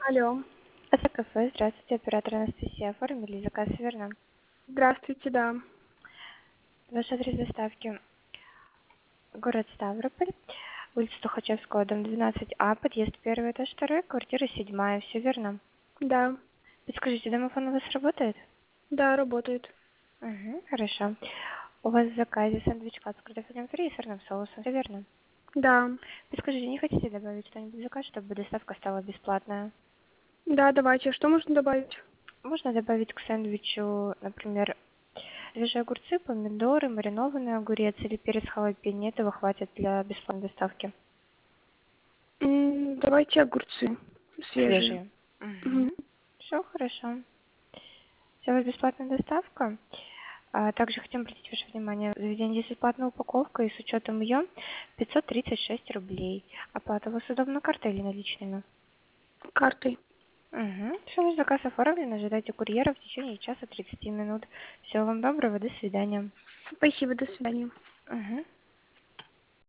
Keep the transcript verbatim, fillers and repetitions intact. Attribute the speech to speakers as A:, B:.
A: Алло.
B: Это кафе. Здравствуйте, оператор Анастасия. Оформили заказ, верно?
A: Здравствуйте, да.
B: Ваш адрес доставки. Город Ставрополь, улица Тухачевского, дом двенадцать А, подъезд первый, этаж второй, квартира седьмая. Все верно?
A: Да.
B: Подскажите, домофон у вас работает?
A: Да, работает.
B: Угу, хорошо. У вас в заказе сэндвич-клад с картофелем фри и сырным соусом. Все верно?
A: Да.
B: Подскажите, не хотите добавить что-нибудь в заказ, чтобы доставка стала бесплатная?
A: Да, давайте. Что можно добавить?
B: Можно добавить к сэндвичу, например, свежие огурцы, помидоры, маринованный огурец или перец халапеньо. Этого хватит для бесплатной доставки.
A: М, давайте огурцы свежие.
B: Свежие.
A: Мгм.
B: Угу. Все хорошо. Все, у вас бесплатная доставка. А также хотим обратить ваше внимание, в заведении есть бесплатная упаковка, и с учетом ее пятьсот тридцать шесть рублей. Оплата у вас удобна картой или наличными?
A: Картой.
B: Угу. Все, ваш заказ оформлен. Ожидайте курьера в течение часа тридцати минут. Всего вам доброго. До свидания.
A: Спасибо, до свидания.
B: Угу.